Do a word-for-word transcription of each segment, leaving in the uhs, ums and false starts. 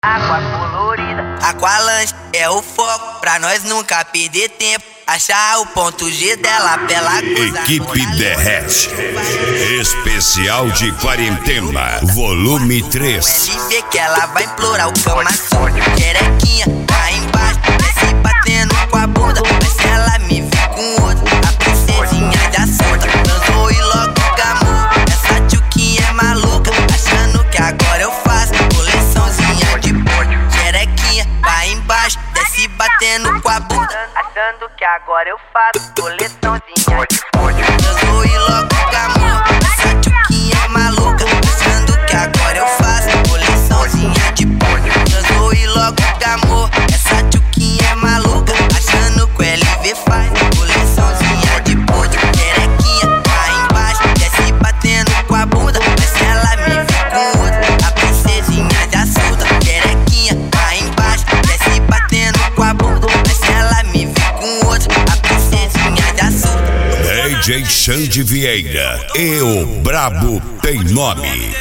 Água colorida. Aqualanche é o foco, pra nós nunca perder tempo. Achar o ponto G dela pela coisa. Equipe Derrete, especial de quarentena, volume três. Ele vê que ela vai implorar o cama suja. Querequinha, lá embaixo, desce batendo com a bunda. Mas se ela me vir com outro, a princesinha já solta. Transou e logo gamou. Essa tchuquinha é maluca, achando que agora eu faço coleçãozinha de porco. Querequinha, lá embaixo, desce batendo com a bunda. Achando que agora eu faço coleçãozinha de porco. Transou e logo gamou. Essa tchuquinha é maluca, achando que agora eu faço coleçãozinha de porco. Transou e logo gamou. Essa tchuquinha é maluca, achando que o L V faz coleçãozinha de porco. Querequinha, lá embaixo, desce batendo com a bunda. Mas se ela me vir com outro, a princesinha já solta. Querequinha, lá embaixo, desce batendo com a bunda. Mas se ela me vir com outro, a princesinha já solta. D J Xande Vieira e o Brabo tem nome.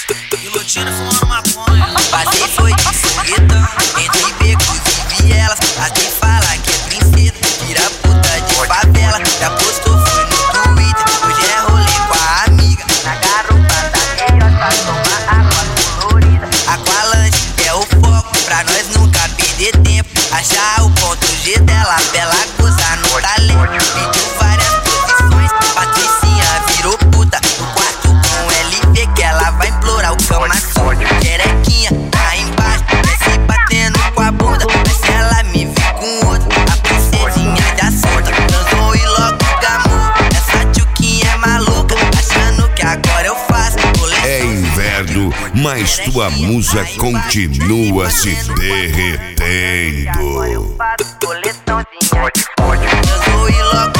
Passei foi de foguetão, entre becos e vielas. Até fala que é princesa, vira puta de favela. Já postou, fui no Twitter, hoje é rolê com a amiga. Na garupa da meiota, toma água colorida. Aqualanche é o foco, pra nós nunca perder tempo. Achar o ponto G dela, bela coisa no talento. Pediu várias posições, Patricinha virou puta. No quarto com L V que ela vai implorar o cama suja. Querequinha, lá embaixo, desce batendo com a bunda. Mas se ela me vir com outro, a princesinha já solta. Transou e logo gamou. Essa tchuquinha é maluca, achando que agora eu faço coleção. É inverno, mas tua musa continua se derretendo. Agora eu faço coleçãozinha de porco. Transou e logo